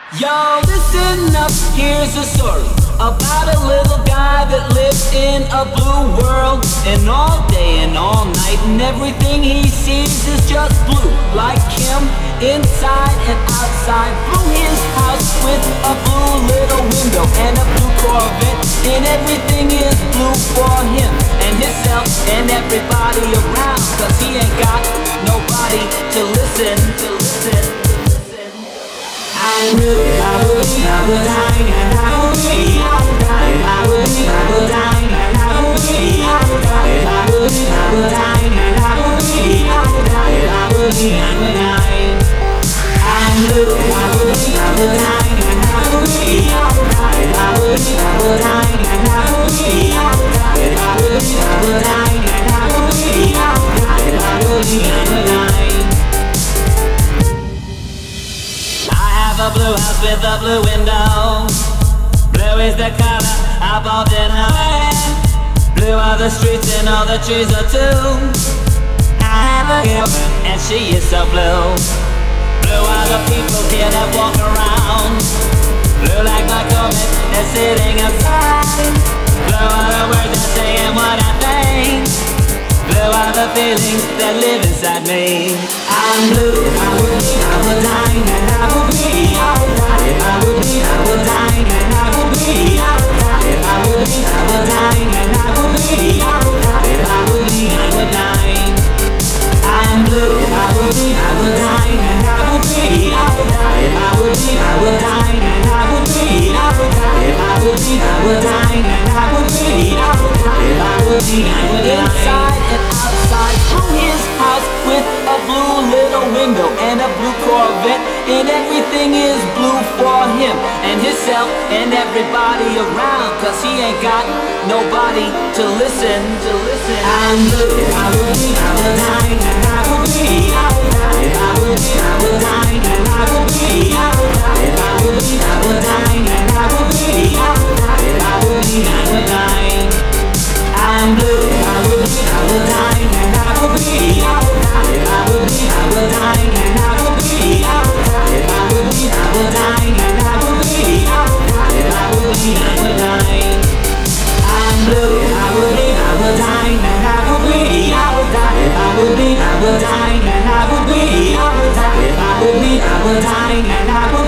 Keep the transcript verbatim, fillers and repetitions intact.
Y'all listen up, here's a story about a little guy that lives in a blue world. And all day and all night and everything he sees is just blue. Like him, inside and outside. Blue his house with a blue little window and a blue Corvette. And everything is blue for him and himself and everybody around. Cause he ain't got nobody to listen, to listen. I will, I will, I will die, and I will be, I will die, I will be, I will die, and I will be, I will die, I will be, I will die, and I will be, I will die, I will be, I will die. I will, I will be, I will die, and I will be, I will die, I will be, I will die, and I will be, I will die, I will be, I will die, and I will be, I will die, I will be, I will die. A blue house with a blue window. Blue is the color I bought in her hair. Blue are the streets and all the trees are too. I have a girlfriend and she is so blue. Blue are the people here that walk around. Blue like my comet that's sitting outside. Blue are the words that say and what I think. Blue are the feelings that live inside me. I'm blue, I will be, I will die, and I will be, I will die, I will be, I will die, and I will be, I will die, I will be, I will die, and I will be, I will die, I will be, I will die. I'm blue, I will be, I will die, and I will be, I will die, I will be, I will die, and I will be, I will die, I will be, I will die, and I will be, I will die, I will be, I will die. Inside and outside, through his house with a blue little window and a blue Corvette, and everything is blue for him and himself and everybody around. Cause he ain't got nobody to listen, to listen. I'm blue, I will be, I will die, and I will be, I will die, I will be, I will die, and I will be, I will die, I will be, I will die, and I will be, I will die, I will be, I will die. I'm blue, I will be, I will die, and I will be, I will die, I will be, I will die, and I will be, I will die, I will be, I will die, and I will be, I will die, I will be, I will die. I'm blue, I will be, I will die, and I will be, I will die, I will be, I will die, and I will be, I will die, I will be, I will die, and I will